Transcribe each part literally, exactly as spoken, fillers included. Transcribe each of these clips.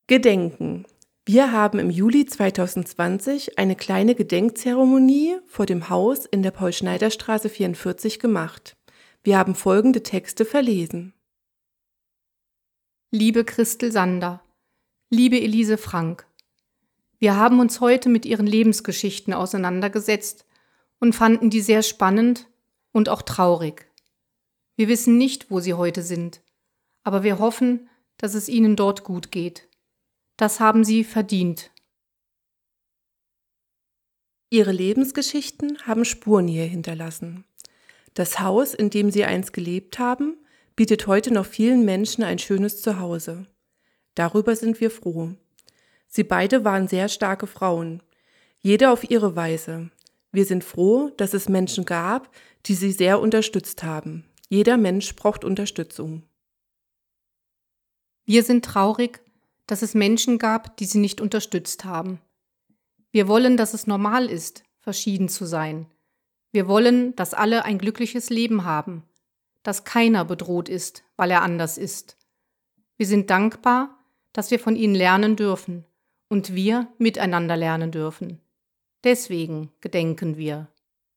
Gedenken. Wir haben im Juli zweitausendzwanzig eine kleine Gedenkzeremonie vor dem Haus in der Paul-Schneider-Straße vierundvierzig gemacht. Wir haben folgende Texte verlesen. Liebe Christel Sander, liebe Elise Frank, wir haben uns heute mit ihren Lebensgeschichten auseinandergesetzt und fanden die sehr spannend und auch traurig. Wir wissen nicht, wo sie heute sind, aber wir hoffen, dass es ihnen dort gut geht. Das haben sie verdient. Ihre Lebensgeschichten haben Spuren hier hinterlassen. Das Haus, in dem sie einst gelebt haben, bietet heute noch vielen Menschen ein schönes Zuhause. Darüber sind wir froh. Sie beide waren sehr starke Frauen, jede auf ihre Weise. Wir sind froh, dass es Menschen gab, die sie sehr unterstützt haben. Jeder Mensch braucht Unterstützung. Wir sind traurig, dass es Menschen gab, die sie nicht unterstützt haben. Wir wollen, dass es normal ist, verschieden zu sein. Wir wollen, dass alle ein glückliches Leben haben, dass keiner bedroht ist, weil er anders ist. Wir sind dankbar, dass wir von ihnen lernen dürfen und wir miteinander lernen dürfen. Deswegen gedenken wir.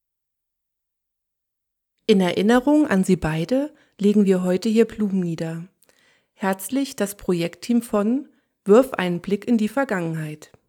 In Erinnerung an Sie beide legen wir heute hier Blumen nieder. Herzlich das Projektteam von Wirf einen Blick in die Vergangenheit.